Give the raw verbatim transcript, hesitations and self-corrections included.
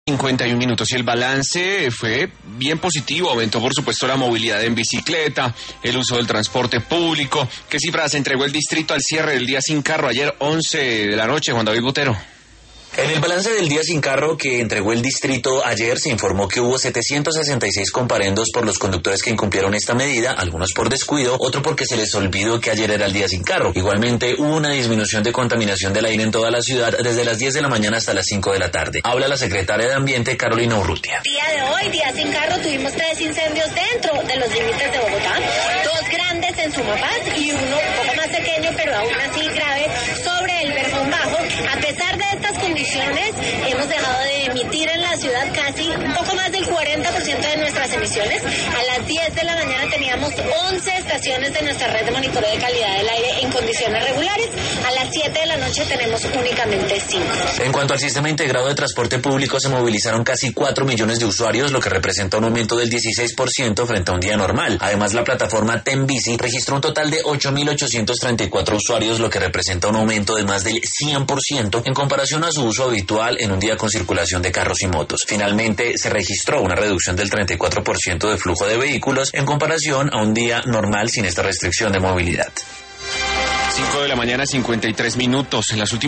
cincuenta y un minutos y el balance fue bien positivo. Aumentó por supuesto la movilidad en bicicleta, el uso del transporte público. ¿Qué cifras entregó el distrito al cierre del día sin carro ayer once de la noche, Juan David Botero? En el balance del día sin carro que entregó el distrito ayer se informó que hubo setecientos sesenta y seis comparendos por los conductores que incumplieron esta medida, algunos por descuido, otro porque se les olvidó que ayer era el día sin carro. Igualmente hubo una disminución de contaminación del aire en toda la ciudad desde las diez de la mañana hasta las cinco de la tarde. Habla la secretaria de Ambiente, Carolina Urrutia. Día de hoy, día sin carro, tuvimos tres incendios dentro de los límites de Bogotá, dos grandes en Sumapaz y uno un poco más pequeño, pero aún así grave, sobre el Verjón Bajo. A pesar de estas condiciones, hemos dejado de emitir en la ciudad casi un poco más del cuarenta por ciento de nuestras emisiones. A las diez de la mañana teníamos once estaciones de nuestra red de monitoreo de calidad del aire en condiciones regulares. A las siete de la noche tenemos únicamente cinco. En cuanto al sistema integrado de transporte público, se movilizaron casi cuatro millones de usuarios, lo que representa un aumento del dieciséis por ciento frente a un día normal. Además, la plataforma Tembici registró un total de ocho mil ochocientos treinta y cuatro usuarios, lo que representa un aumento de más del cien por ciento en comparación a su uso habitual en un día con circulación de carros y motos. Finalmente, se registró una reducción del treinta y cuatro por ciento de flujo de vehículos en comparación a un día normal sin esta restricción de movilidad. cinco de la mañana, cincuenta y tres minutos. En las últimas